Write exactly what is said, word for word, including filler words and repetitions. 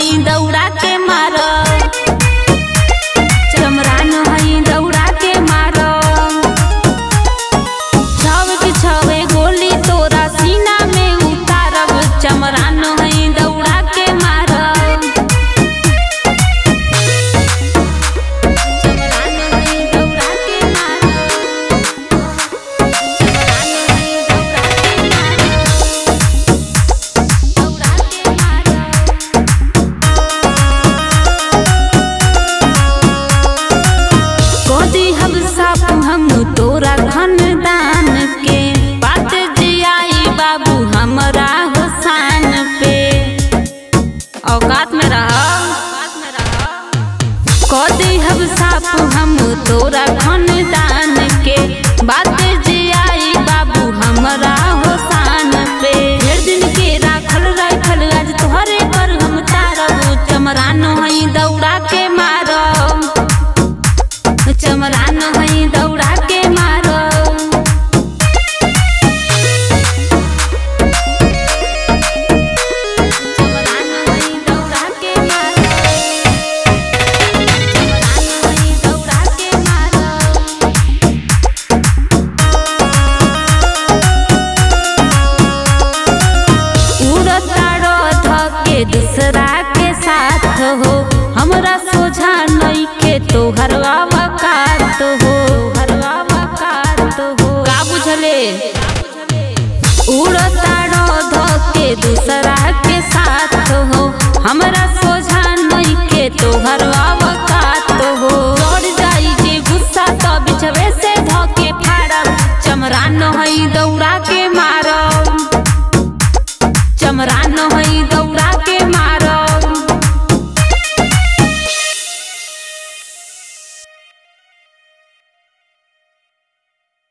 हई दौड़ा के मारो, चमरान हई दौड़ा के मारो। छवे के छवे गोली तोरा सीना में उतारब, चमरान हई दौड़ा के मारो। चमरान हई दौड़ा के मारो, चमरान हई दौड़ा के मारो, दौड़ा के मारो। कोदी हम साफ हम तोरा खानदान के, बात जियाई बाबू हमरा हुसान पे। औकात में रह, कोदी हम साफ हम तोरा खानदान के, बात जियाई बाबू हमरा हुसान पे। ढेर दिन के राखल राखल आज तोहरे पर हम तारब, चमरान हई दौड़ा के मारो, चमरान हई दौड़ा के मारो। चमरान हई दौड़ा के मारो, चमरान हई दौड़ा के मारो। उड़तारो धके दूसरा के साथ हो, हमरा सोझा नइखे तोहर वकात हो, हरवा वकात हो। का बुझले? उड़तारो धके दूसरा के साथ हो, हमरा सोझा नइखे तोहर वकात हो। चढ़ जाई जे गुस्सा त बिछवे से धके फाड़ब, चमरान हई दौड़ा के मारो, चमरान हई